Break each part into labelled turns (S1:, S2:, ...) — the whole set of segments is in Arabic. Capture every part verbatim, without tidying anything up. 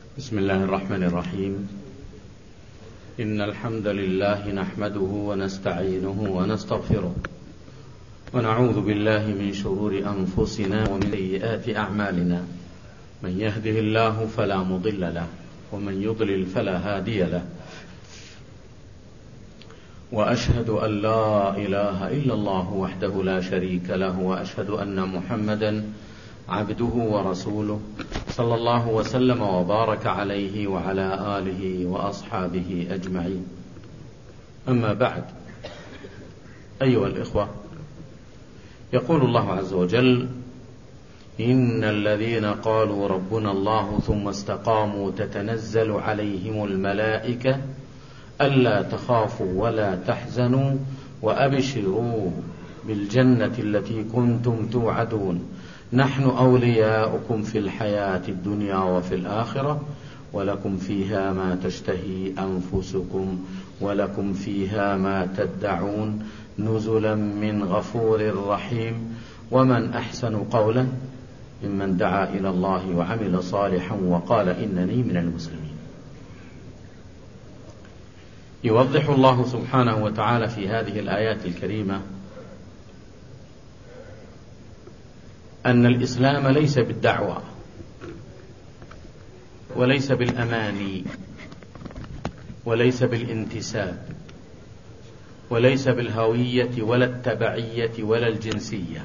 S1: بسم الله الرحمن الرحيم. إن الحمد لله نحمده ونستعينه ونستغفره ونعوذ بالله من شرور أنفسنا ومن سيئات أعمالنا، من يهده الله فلا مضل له ومن يضلل فلا هادي له، وأشهد أن لا إله إلا الله وحده لا شريك له، وأشهد أن محمدا عبده ورسوله صلى الله وسلم وبارك عليه وعلى آله وأصحابه أجمعين. أما بعد، أيها الإخوة، يقول الله عز وجل: إن الذين قالوا ربنا الله ثم استقاموا تتنزل عليهم الملائكة ألا تخافوا ولا تحزنوا وأبشروا بالجنة التي كنتم توعدون، نحن أولياؤكم في الحياة الدنيا وفي الآخرة، ولكم فيها ما تشتهي أنفسكم ولكم فيها ما تدعون، نزلا من غفور رحيم. ومن أحسن قولا ممن دعا إلى الله وعمل صالحا وقال إنني من المسلمين. يوضح الله سبحانه وتعالى في هذه الآيات الكريمة أن الإسلام ليس بالدعوة وليس بالأماني وليس بالانتساب وليس بالهوية ولا التبعية ولا الجنسية.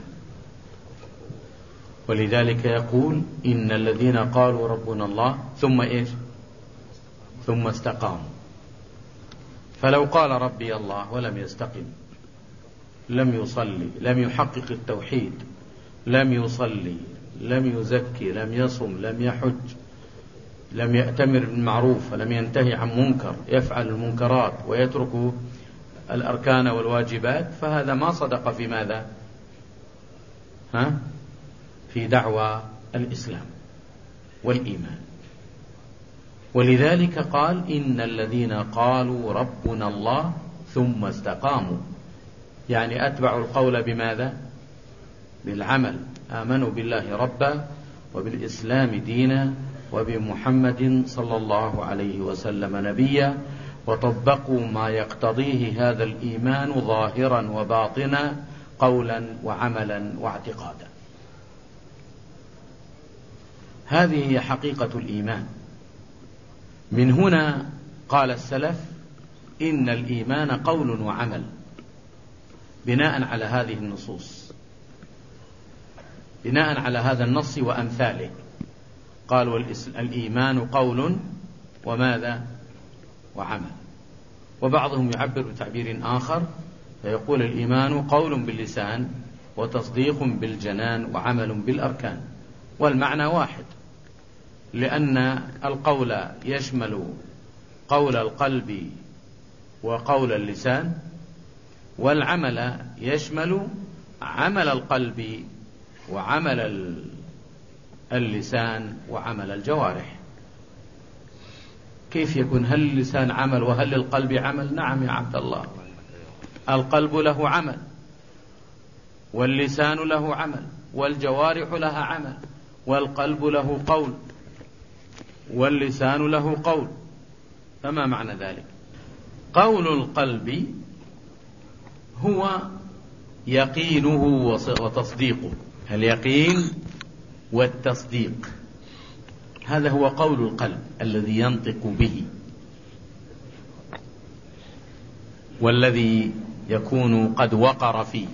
S1: ولذلك يقول: إن الذين قالوا ربنا الله ثم إيش؟ ثم استقاموا. فلو قال ربي الله ولم يستقم، لم يصلي، لم يحقق التوحيد، لم يصلي، لم يزكي، لم يصم، لم يحج، لم يأتمر بالمعروف ولم ينتهي عن منكر، يفعل المنكرات ويترك الأركان والواجبات، فهذا ما صدق في ماذا؟ ها؟ في دعوى الإسلام والإيمان. ولذلك قال: إن الذين قالوا ربنا الله ثم استقاموا، يعني أتبعوا القول بماذا؟ بالعمل. آمنوا بالله ربا وبالإسلام دينا وبمحمد صلى الله عليه وسلم نبيا، وطبقوا ما يقتضيه هذا الإيمان ظاهرا وباطنا، قولا وعملا واعتقادا. هذه هي حقيقة الإيمان. من هنا قال السلف: إن الإيمان قول وعمل، بناء على هذه النصوص، بناء على هذا النص وأمثاله. قالوا: الإيمان قول وماذا؟ وعمل. وبعضهم يعبر بتعبير آخر فيقول: الإيمان قول باللسان وتصديق بالجنان وعمل بالأركان. والمعنى واحد، لأن القول يشمل قول القلب وقول اللسان، والعمل يشمل عمل القلب وعمل اللسان وعمل الجوارح. كيف يكون؟ هل اللسان عمل وهل القلب عمل؟ نعم يا عبد الله، القلب له عمل واللسان له عمل والجوارح لها عمل، والقلب له قول واللسان له قول. فما معنى ذلك؟ قول القلب هو يقينه وتصديقه، اليقين والتصديق، هذا هو قول القلب الذي ينطق به، والذي يكون قد وقر فيه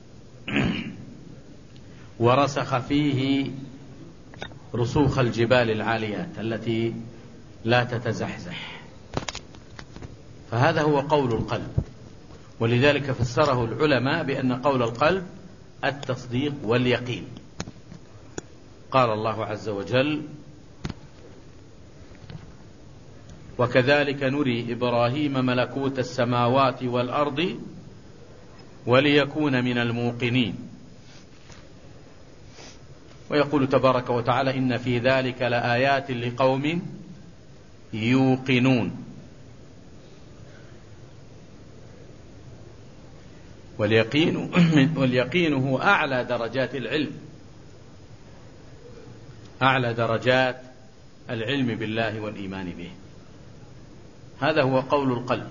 S1: ورسخ فيه رسوخ الجبال العاليات التي لا تتزحزح. فهذا هو قول القلب. ولذلك فسره العلماء بأن قول القلب التصديق واليقين. قال الله عز وجل: وكذلك نري إبراهيم ملكوت السماوات والأرض وليكون من الموقنين. ويقول تبارك وتعالى: إن في ذلك لآيات لقوم يوقنون. واليقين, واليقين هو أعلى درجات العلم، أعلى درجات العلم بالله والإيمان به. هذا هو قول القلب.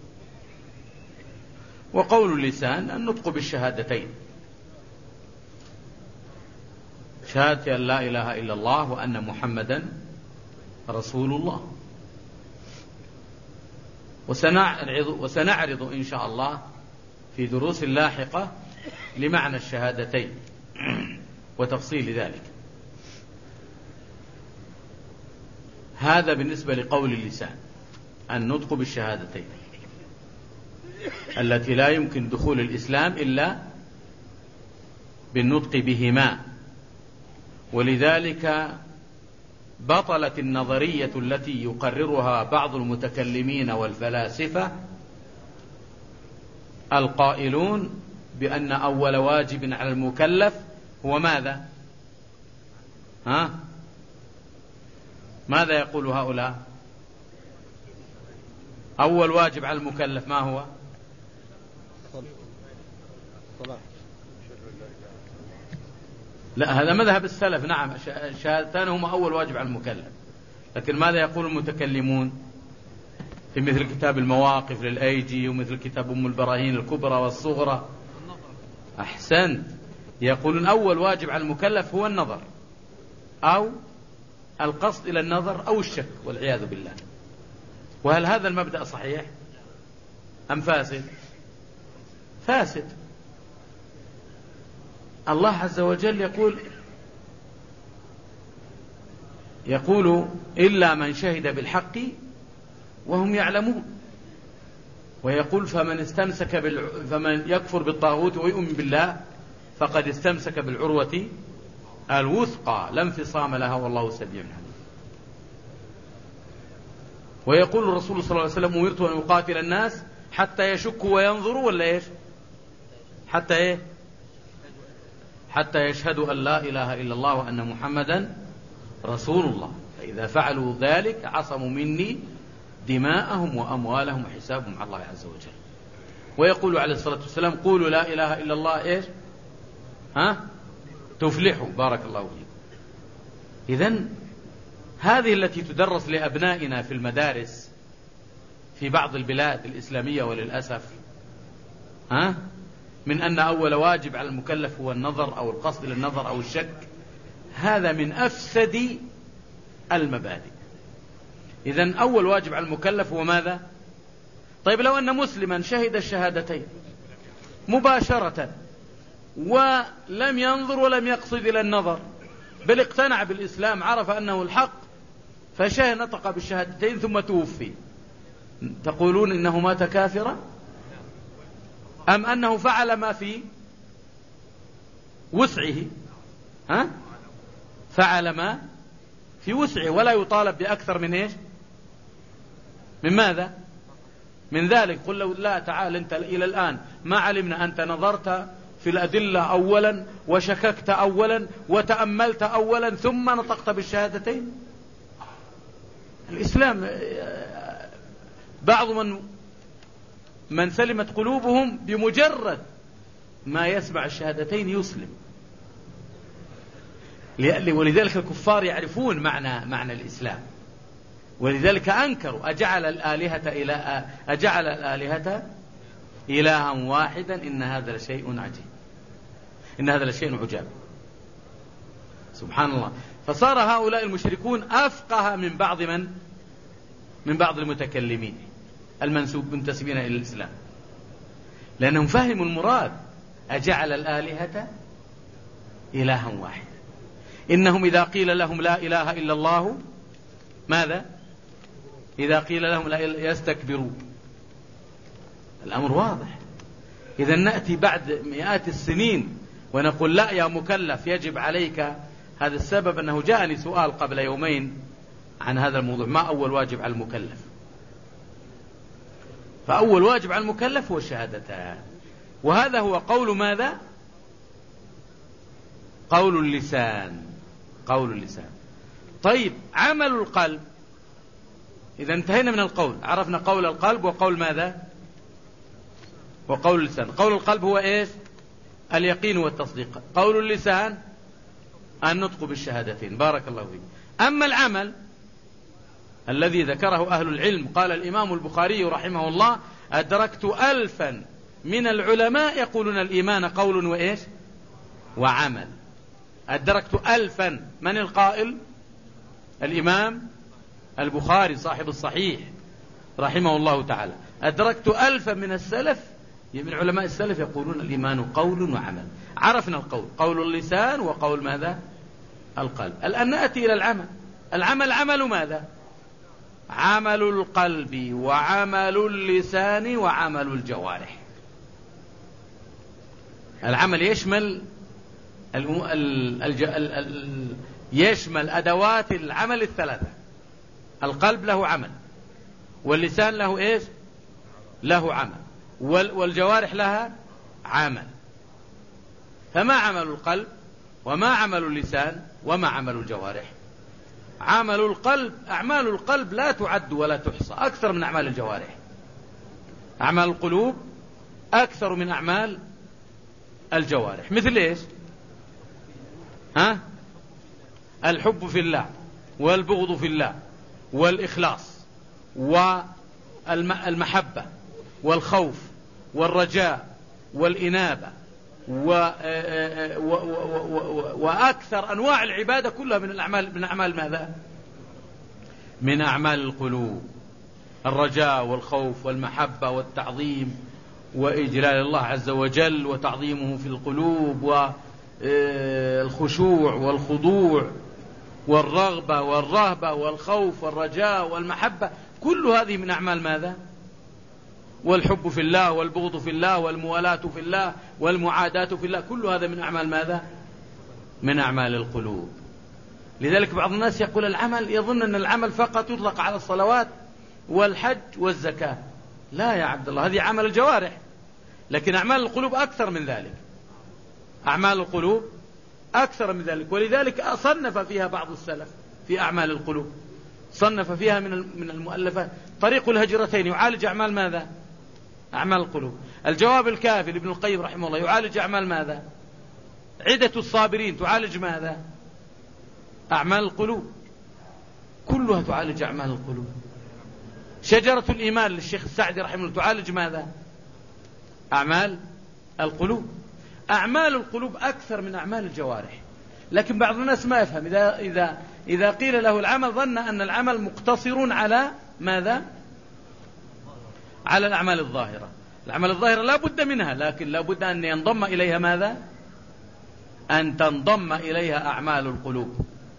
S1: وقول اللسان النطق بالشهادتين، شهادة أن لا إله إلا الله وأن محمدا رسول الله. وسنعرض, وسنعرض إن شاء الله في دروس لاحقة لمعنى الشهادتين وتفصيل ذلك. هذا بالنسبة لقول اللسان، النطق بالشهادتين التي لا يمكن دخول الإسلام إلا بالنطق بهما. ولذلك بطلت النظرية التي يقررها بعض المتكلمين والفلاسفة القائلون بأن أول واجب على المكلف هو ماذا؟ ها؟ ماذا يقول هؤلاء؟ أول واجب على المكلف ما هو؟ لا، هذا مذهب السلف. نعم، الشهادتان هما أول واجب على المكلف. لكن ماذا يقول المتكلمون في مثل كتاب المواقف للأيجي ومثل كتاب أم البراهين الكبرى والصغرى؟ أحسنت، يقولون أول واجب على المكلف هو النظر أو القصد إلى النظر أو الشك والعياذ بالله. وهل هذا المبدأ صحيح أم فاسد؟ فاسد. الله عز وجل يقول يقول إلا من شهد بالحق وهم يعلمون. ويقول فمن استمسك بالع... فمن يكفر بالطاغوت ويؤمن بالله فقد استمسك بالعروة الوثقى لا انفصام لها والله سميع عليم. ويقول الرسول صلى الله عليه وسلم أمرت أن أقاتل الناس حتى يشكوا وينظروا ولا إيش؟ حتى إيه؟ حتى يشهدوا أن لا إله إلا الله وأن محمدا رسول الله، فإذا فعلوا ذلك عصموا مني دماءهم وأموالهم وحسابهم على الله عز وجل. ويقول عليه الصلاة والسلام قولوا لا إله إلا الله إيش؟ ها؟ تفلحوا. بارك الله فيكم. إذن هذه التي تدرس لأبنائنا في المدارس في بعض البلاد الإسلامية وللأسف، ها؟ من أن أول واجب على المكلف هو النظر أو القصد للنظر أو الشك، هذا من أفسد المبادئ. إذن أول واجب على المكلف هو ماذا؟ طيب لو أن مسلما شهد الشهادتين مباشرة ولم ينظر ولم يقصد إلى النظر، بل اقتنع بالإسلام، عرف أنه الحق، فشهد نطق بالشهادتين ثم توفي، تقولون إنه مات كافرا أم أنه فعل ما في وسعه؟ ها؟ فعل ما في وسعه ولا يطالب بأكثر من إيش؟ من ماذا؟ من ذلك. قل له لا، تعال أنت إلى الآن ما علمنا، أنت نظرت في الأدلة أولا وشككت أولا وتأملت أولا ثم نطقت بالشهادتين. الإسلام بعض من من سلمت قلوبهم بمجرد ما يسمع الشهادتين يسلم. ولذلك الكفار يعرفون معنى معنى الإسلام، ولذلك أنكروا أجعل الآلهة إلى أجعل الآلهة إلها واحدا إن هذا لشيء عجيب، إن هذا لشيء عجاب. سبحان الله. فصار هؤلاء المشركون أفقه من بعض من من بعض المتكلمين المنسوب منتسبين إلى الإسلام، لأنهم فهموا المراد أجعل الآلهة إلها واحدا. إنهم إذا قيل لهم لا إله إلا الله ماذا؟ إذا قيل لهم لا إله يستكبرون. الأمر واضح. إذا نأتي بعد مئات السنين ونقول لا يا مكلف يجب عليك، هذا السبب أنه جاءني سؤال قبل يومين عن هذا الموضوع، ما أول واجب على المكلف؟ فأول واجب على المكلف هو الشهادتان، وهذا هو قول ماذا؟ قول اللسان. قول اللسان. طيب عمل القلب، إذا انتهينا من القول، عرفنا قول القلب وقول ماذا؟ وقول اللسان. قول القلب هو إيش؟ اليقين والتصديق. قول اللسان النطق بالشهادتين. بارك الله فيك. أما العمل الذي ذكره أهل العلم. قال الإمام البخاري رحمه الله: أدركت ألفا من العلماء يقولون الإيمان قول وإيش وعمل. أدركت ألفا. من القائل؟ الإمام البخاري صاحب الصحيح رحمه الله تعالى. أدركت ألفا من السلف، من علماء السلف، يقولون الإيمان قول وعمل. عرفنا القول، قول اللسان، وقول ماذا؟ القلب. الآن نأتي إلى العمل. العمل عمل ماذا؟ عمل القلب وعمل اللسان وعمل الجوارح. العمل يشمل الم... ال... الج... ال... ال... يشمل أدوات العمل الثلاثة. القلب له عمل، واللسان له إيش؟ له عمل، وال... والجوارح لها عمل. فما عمل القلب، وما عمل اللسان، وما عمل الجوارح؟ عمل القلب، أعمال القلب لا تعد ولا تحصى، أكثر من أعمال الجوارح. أعمال القلوب أكثر من أعمال الجوارح. مثل إيش؟ ها؟ الحب في الله، والبغض في الله، والإخلاص، والمحبة، والخوف، والرجاء، والإنابة، وأكثر أنواع العبادة كلها من الأعمال، من أعمال ماذا؟ من أعمال القلوب. الرجاء والخوف والمحبة والتعظيم وإجلال الله عز وجل وتعظيمه في القلوب، والخشوع والخضوع والرغبة والرهبة والخوف والرجاء والمحبة، كل هذه من أعمال ماذا؟ والحب في الله، والبغض في الله، والموالاة في الله، والمعاداة في الله، كل هذا من أعمال ماذا؟ من أعمال القلوب. لذلك بعض الناس يقول العمل، يظن أن العمل فقط يطلق على الصلوات والحج والزكاة. لا يا عبد الله، هذه عمل الجوارح، لكن أعمال القلوب أكثر من ذلك. أعمال القلوب أكثر من ذلك، ولذلك صنف فيها بعض السلف في أعمال القلوب، صنف فيها من من المؤلفات طريق الهجرتين يعالج أعمال ماذا؟ أعمال القلوب. الجواب الكافي لابن القيم رحمه الله يعالج أعمال ماذا؟ عدة الصابرين تعالج ماذا؟ أعمال القلوب، كلها تعالج أعمال القلوب. شجرة الإيمان للشيخ السعدي رحمه الله تعالج ماذا؟ أعمال القلوب. أعمال القلوب أكثر من أعمال الجوارح. لكن بعض الناس ما يفهم، إذا, إذا, إذا قيل له العمل ظن أن العمل مقتصر على ماذا؟ على الأعمال الظاهرة. الأعمال الظاهرة لا بد منها، لكن لا بد أن ينضم إليها ماذا؟ أن تنضم إليها أعمال القلوب.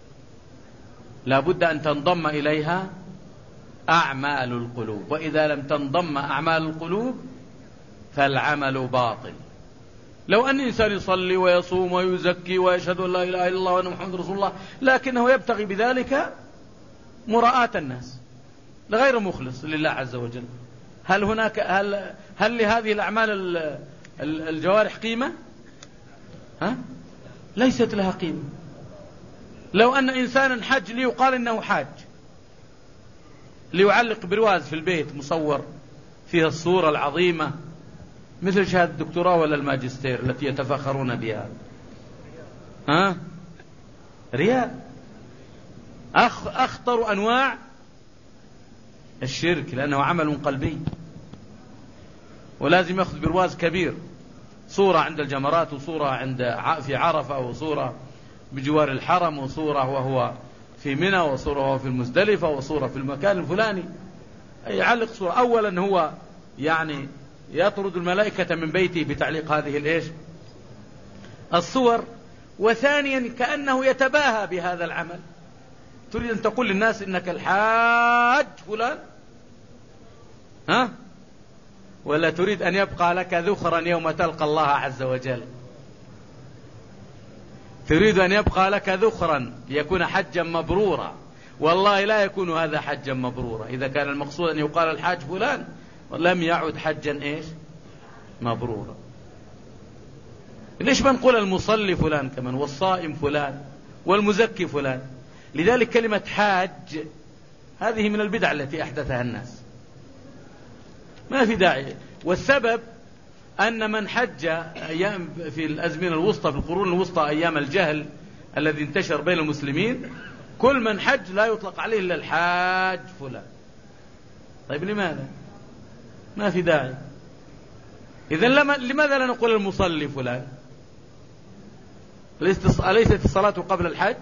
S1: لا بد أن تنضم إليها أعمال القلوب، وإذا لم تنضم أعمال القلوب فالعمل باطل. لو أن إنسان يصلي ويصوم ويزكي ويشهد أن لا إله إلا الله وأن محمد رسول الله، لكنه يبتغي بذلك مراءة الناس، لغير مخلص لله عز وجل، هل هناك هل هل لهذه الأعمال الجوارح قيمة؟ ها؟ ليست لها قيمة. لو أن إنسانا حج ليقال إنه حاج، ليعلق برواز في البيت مصور فيها الصورة العظيمة مثل شهادة الدكتوراه ولا الماجستير التي يتفاخرون بها، ها؟ رياء. أخ أخطر أنواع الشرك، لأنه عمل قلبي، ولازم يأخذ برواز كبير، صورة عند الجمرات، وصورة عند في عرفة، وصورة بجوار الحرم، وصورة وهو في منى، وصورة وهو في المزدلفة، وصورة في المكان الفلاني. يعلق صورة. أولا هو يعني يطرد الملائكة من بيته بتعليق هذه الإيش الصور، وثانيا كأنه يتباهى بهذا العمل. تريد أن تقول للناس إنك الحاج فلان، ها؟ ولا تريد أن يبقى لك ذخرا يوم تلقى الله عز وجل؟ تريد أن يبقى لك ذخرا ليكون حجا مبرورا. والله لا يكون هذا حجا مبرورا إذا كان المقصود أن يقال الحاج فلان لم يعد حجا إيش مبرورا. ليش ما نقول المصلي فلان كمان، والصائم فلان، والمزكي فلان؟ لذلك كلمة حاج هذه من البدع التي أحدثها الناس، ما في داعي. والسبب أن من حج أيام في الأزمنة الوسطى، في القرون الوسطى، أيام الجهل الذي انتشر بين المسلمين، كل من حج لا يطلق عليه إلا الحاج فلان. طيب لماذا؟ ما في داعي. إذن لماذا لا نقول المصلي فلان؟ أليست الصلاة قبل الحج؟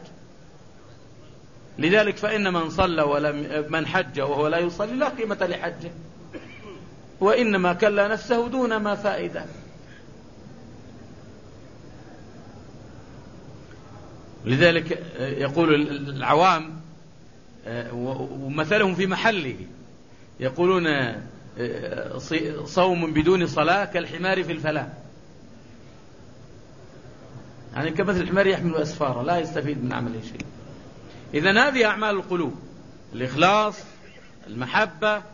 S1: لذلك فإن من صلى ولم من حج وهو لا يصلي لا قيمة لحجه، وإنما كلا نفسه دون ما فائدة. لذلك يقول العوام ومثلهم في محله، يقولون صوم بدون صلاة كالحمار في الفلاة، يعني كمثل الحمار يحمل أسفارا لا يستفيد من عمله شيء. إذن هذه أعمال القلوب: الإخلاص، المحبة،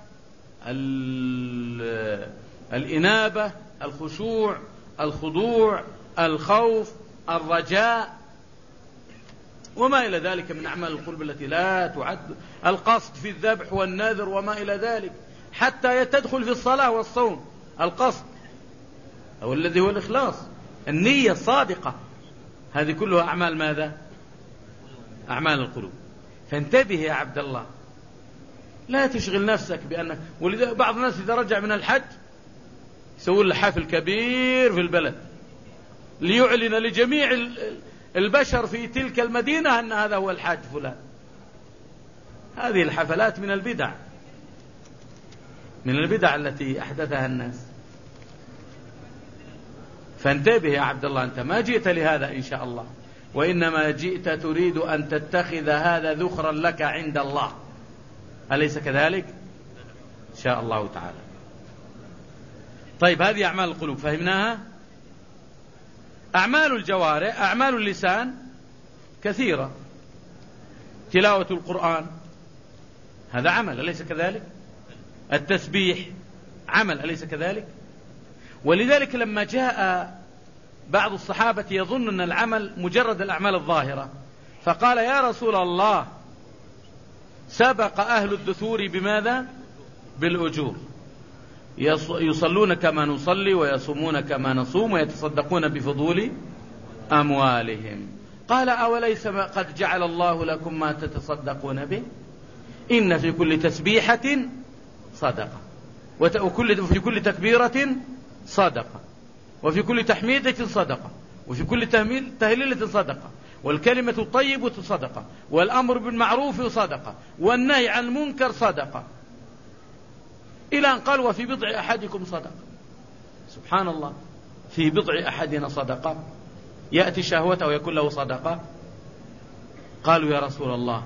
S1: الإنابة، الخشوع، الخضوع، الخوف، الرجاء، وما إلى ذلك من أعمال القلوب التي لا تعد، القصد في الذبح والنذر وما إلى ذلك، حتى تدخل في الصلاة والصوم القصد أو الذي هو الإخلاص، النية الصادقة، هذه كلها أعمال ماذا؟ أعمال القلوب. فانتبه يا عبد الله، لا تشغل نفسك بأنك، ولذا بعض الناس إذا رجع من الحج يسوون له حفل كبير في البلد ليعلن لجميع البشر في تلك المدينة أن هذا هو الحاج فلان. هذه الحفلات من البدع، من البدع التي أحدثها الناس. فانتبه يا عبد الله، أنت ما جئت لهذا إن شاء الله، وإنما جئت تريد أن تتخذ هذا ذخرا لك عند الله، أليس كذلك؟ إن شاء الله تعالى. طيب، هذه أعمال القلوب فهمناها. أعمال الجوارح، أعمال اللسان كثيرة. تلاوة القرآن هذا عمل، أليس كذلك؟ التسبيح عمل، أليس كذلك؟ ولذلك لما جاء بعض الصحابة يظن أن العمل مجرد الأعمال الظاهرة، فقال: يا رسول الله، سبق أهل الدثور بماذا؟ بالأجور، يصلون كما نصلي ويصومون كما نصوم ويتصدقون بفضول أموالهم. قال: أوليس قد جعل الله لكم ما تتصدقون به؟ إن في كل تسبيحة صدقة، وفي كل تكبيرة صدقة، وفي كل تحميدة صدقة، وفي كل تهليلة صدقة، والكلمة الطيبة صدقة، والأمر بالمعروف صدقة، والنهي عن المنكر صدقة، إلى أن قال: وفي بضع أحدكم صدقة. سبحان الله، في بضع أحدنا صدقة، يأتي شهوته ويكون له صدقة. قالوا: يا رسول الله،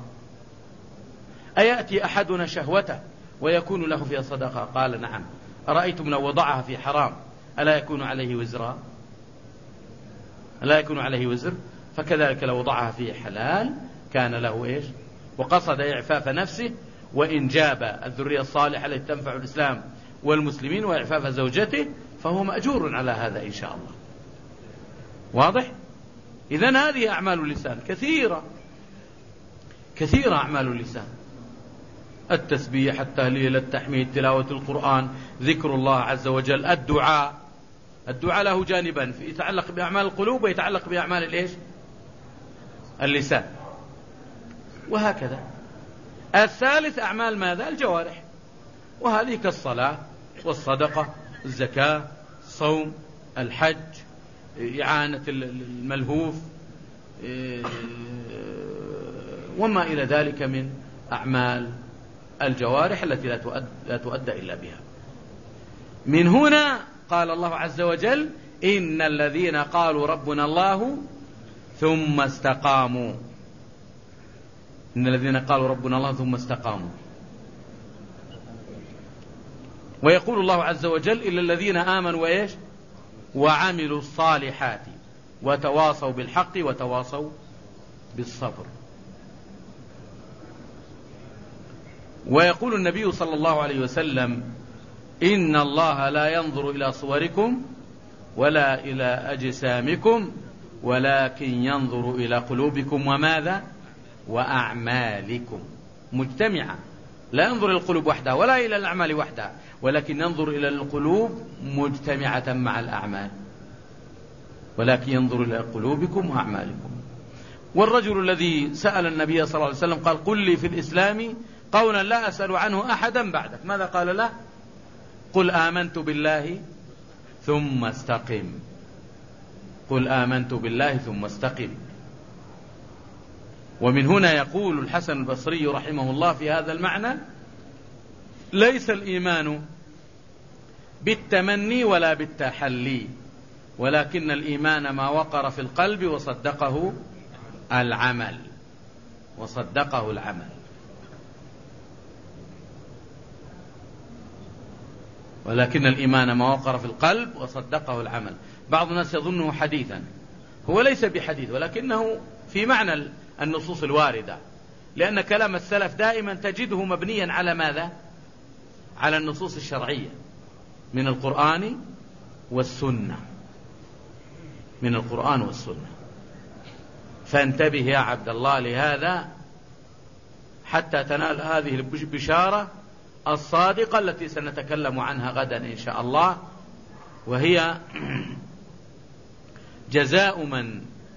S1: أيأتي أحدنا شهوته ويكون له فيها صدقة؟ قال: نعم. أرأيتم لو وضعها في حرام ألا يكون عليه وزرا؟ ألا يكون عليه وزر؟ فكذلك لو وضعها في حلال كان له إيش؟ وقصد إعفاف نفسه وإنجاب الذرية الصالحة التي تنفع الإسلام والمسلمين وإعفاف زوجته، فهو مأجور على هذا إن شاء الله. واضح؟ إذن هذه أعمال اللسان كثيرة كثيرة. أعمال اللسان: التسبيح، التهليل، التحميد، تلاوة القرآن، ذكر الله عز وجل، الدعاء. الدعاء له جانبا، يتعلق بأعمال القلوب ويتعلق بأعمال الإيش؟ اللسان. وهكذا. الثالث أعمال ماذا؟ الجوارح، وهذه كالصلاة والصدقة، الزكاة، الصوم، الحج، إعانة الملهوف، وما إلى ذلك من أعمال الجوارح التي لا تؤدى إلا بها. من هنا قال الله عز وجل: إن الذين قالوا ربنا الله ثم استقاموا. إن الذين قالوا ربنا الله ثم استقاموا. ويقول الله عز وجل: إلا الذين آمنوا وإيش؟ وعملوا الصالحات وتواصوا بالحق وتواصوا بالصبر. ويقول النبي صلى الله عليه وسلم: إن الله لا ينظر إلى صوركم ولا إلى أجسامكم ولكن ينظر إلى قلوبكم وماذا؟ وأعمالكم مجتمعة. لا ينظر إلى القلوب وحدها ولا إلى الأعمال وحدها، ولكن ينظر إلى القلوب مجتمعة مع الأعمال، ولكن ينظر إلى قلوبكم وأعمالكم. والرجل الذي سأل النبي صلى الله عليه وسلم قال قل لي في الإسلام قولا لا أسأل عنه أحدا بعدك، ماذا قال له؟ قل آمنت بالله ثم استقم. قل آمنت بالله ثم استقم. ومن هنا يقول الحسن البصري رحمه الله في هذا المعنى: ليس الإيمان بالتمني ولا بالتحلي، ولكن الإيمان ما وقر في القلب وصدقه العمل وصدقه العمل ولكن الإيمان ما وقر في القلب وصدقه العمل. بعض الناس يظنه حديثا، هو ليس بحديث، ولكنه في معنى النصوص الواردة، لأن كلام السلف دائما تجده مبنيا على ماذا؟ على النصوص الشرعية من القرآن والسنة، من القرآن والسنة. فانتبه يا عبد الله لهذا حتى تنال هذه البشارة الصادقة التي سنتكلم عنها غدا إن شاء الله، وهي جزاء من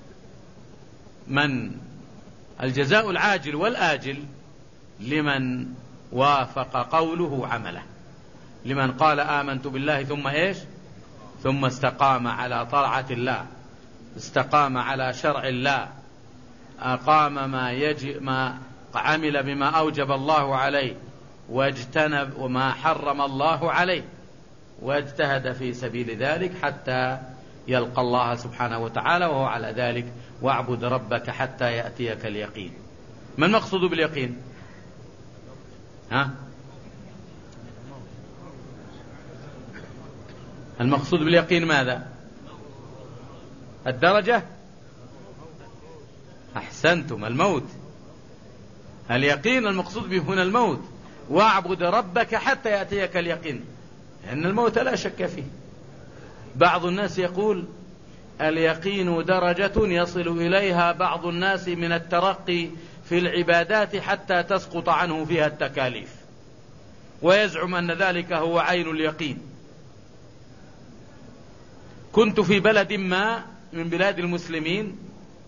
S1: من الجزاء العاجل والآجل لمن وافق قوله عمله، لمن قال آمنت بالله ثم إيش؟ ثم استقام على طاعة الله، استقام على شرع الله، أقام ما يجب ما عمل بما أوجب الله عليه، واجتنب وما حرم الله عليه، واجتهد في سبيل ذلك حتى يلقى الله سبحانه وتعالى وهو على ذلك. واعبد ربك حتى يأتيك اليقين. ما المقصود باليقين؟ ها؟ المقصود باليقين ماذا؟ الدرجة؟ أحسنتم، الموت. اليقين المقصود به هنا الموت. واعبد ربك حتى يأتيك اليقين، لأن الموت لا شك فيه. بعض الناس يقول اليقين درجة يصل إليها بعض الناس من الترقي في العبادات حتى تسقط عنه فيها التكاليف، ويزعم أن ذلك هو عين اليقين. كنت في بلد ما من بلاد المسلمين،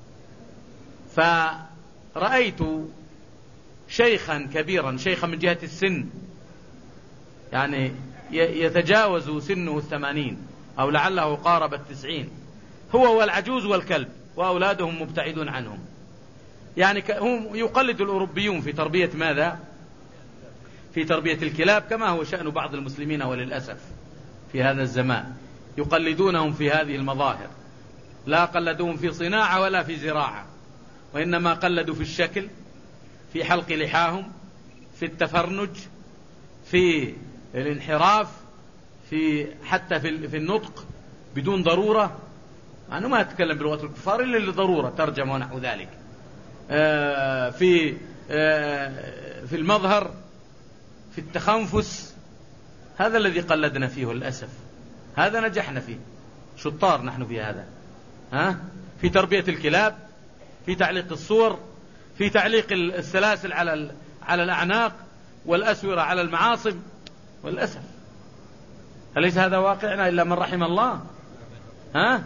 S1: فرأيت شيخا كبيرا، شيخا من جهة السن، يعني يتجاوز سنه الثمانين أو لعله قارب التسعين، هو والعجوز والكلب، وأولادهم مبتعدون عنهم. يعني هم يقلد الأوروبيون في تربية ماذا؟ في تربية الكلاب، كما هو شأن بعض المسلمين وللأسف في هذا الزمان، يقلدونهم في هذه المظاهر. لا قلدوهم في صناعة ولا في زراعة، وإنما قلدوا في الشكل، في حلق لحاهم، في التفرنج، في الانحراف، في حتى في في النطق بدون ضرورة. أنا ما أتكلم بلغة الكفار إلا لضرورة ترجمة ونحو ذلك. آه في آه في المظهر، في التخنفس، هذا الذي قلدنا فيه للأسف. هذا نجحنا فيه، شطار نحن في هذا. ها؟ في تربية الكلاب، في تعليق الصور، في تعليق السلاسل على على الأعناق والأسورة على المعاصم، والأسف. أليس هذا واقعنا إلا من رحم الله؟ ها؟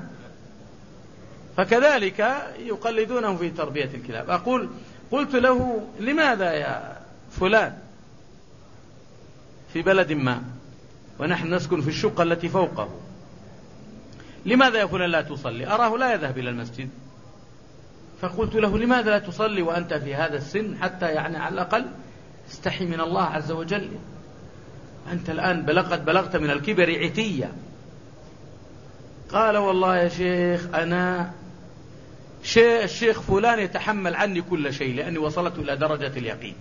S1: فكذلك يقلدونهم في تربية الكلاب. أقول قلت له لماذا يا فلان في بلد ما ونحن نسكن في الشقة التي فوقه، لماذا يا فلان لا تصلي؟ أراه لا يذهب إلى المسجد. فقلت له لماذا لا تصلي وأنت في هذا السن، حتى يعني على الأقل استحي من الله عز وجل، أنت الآن بلغت بلغت من الكبر عتية. قال والله يا شيخ أنا شيء الشيخ فلان يتحمل عني كل شيء لأني وصلت إلى درجة اليقين.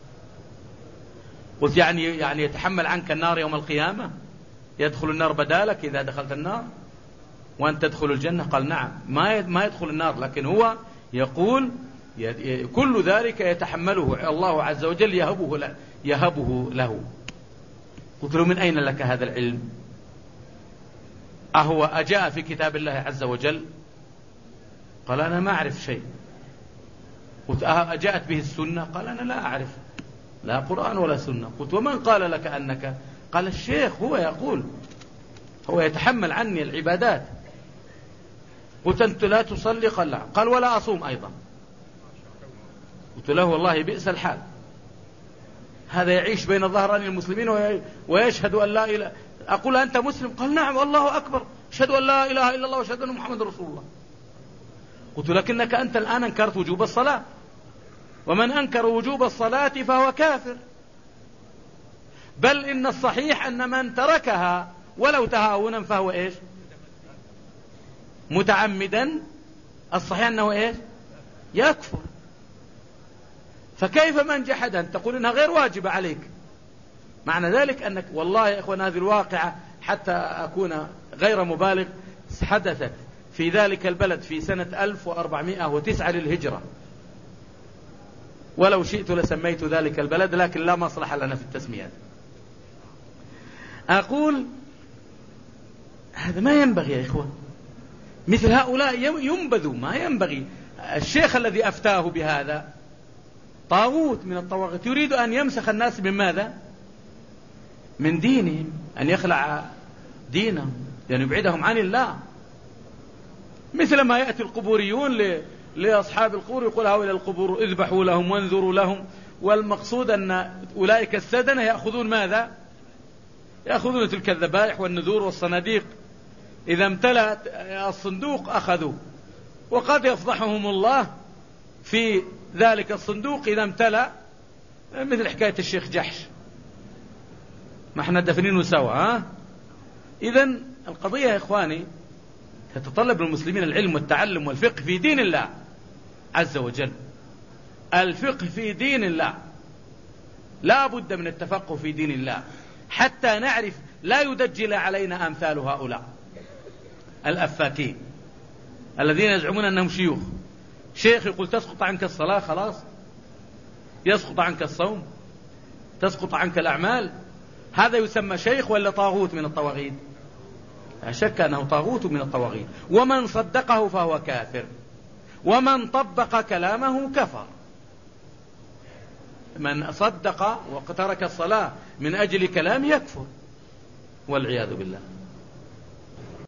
S1: قلت يعني يعني يتحمل عنك النار يوم القيامة، يدخل النار بدالك إذا دخلت النار وأنت تدخل الجنة؟ قال نعم، ما ما يدخل النار، لكن هو يقول كل ذلك يتحمله الله عز وجل، يهبه له, يهبه له. قلت له من أين لك هذا العلم؟ أهو أجاء في كتاب الله عز وجل؟ قال أنا ما أعرف شيء. قلت أجاءت به السنة؟ قال أنا لا أعرف لا قرآن ولا سنة. قلت ومن قال لك أنك؟ قال الشيخ هو يقول، هو يتحمل عني العبادات. قلت أنت لا تصلي؟ قال لا. قال ولا أصوم أيضا. قلت له والله بئس الحال، هذا يعيش بين ظهراني المسلمين ويشهد أن لا إله. أقول أنت مسلم؟ قال نعم والله أكبر، أشهد أن لا إله إلا الله وأشهد أن محمد رسول الله. قلت لكنك أنت الآن أنكرت وجوب الصلاة، ومن أنكر وجوب الصلاة فهو كافر، بل إن الصحيح أن من تركها ولو تهاونا فهو إيش؟ متعمدا. الصحيح أنه إيش؟ يكفر. فكيف من جحدها تقول إنها غير واجبة عليك؟ معنى ذلك أنك والله يا إخوان هذه الواقعة حتى أكون غير مبالغ حدثت في ذلك البلد في سنة ألف وأربعمائة وتسعة للهجرة، ولو شئت لسميت ذلك البلد، لكن لا مصلحة لنا في التسميات. أقول هذا ما ينبغي يا إخوان، مثل هؤلاء ينبذوا، ما ينبغي. الشيخ الذي أفتاه بهذا طاغوت من الطواغيت، يريد أن يمسخ الناس من ماذا؟ من دينهم، أن يخلع دينهم، يعني يبعدهم عن الله. مثل ما يأتي القبوريون لأصحاب القبور يقول هؤلاء القبور اذبحوا لهم وانذروا لهم، والمقصود أن أولئك السدنة يأخذون ماذا؟ يأخذون تلك الذبائح والنذور والصناديق، إذا امتلأت الصندوق أخذوا، وقد يفضحهم الله في ذلك الصندوق إذا امتلأ، مثل حكاية الشيخ جحش، ما احنا دفنينه سوا. ها؟ إذن القضية يا إخواني تتطلب للمسلمين العلم والتعلم والفقه في دين الله عز وجل. الفقه في دين الله، لا بد من التفقه في دين الله حتى نعرف، لا يدجل علينا أمثال هؤلاء الأفاكين الذين يزعمون أنهم شيوخ. شيخ يقول تسقط عنك الصلاة، خلاص يسقط عنك الصوم، تسقط عنك الأعمال، هذا يسمى شيخ ولا طاغوت من الطواغيت؟ لا شك أنه طاغوت من الطواغيت، ومن صدقه فهو كافر، ومن طبق كلامه كفر. من صدق وترك الصلاة من أجل كلام يكفر والعياذ بالله.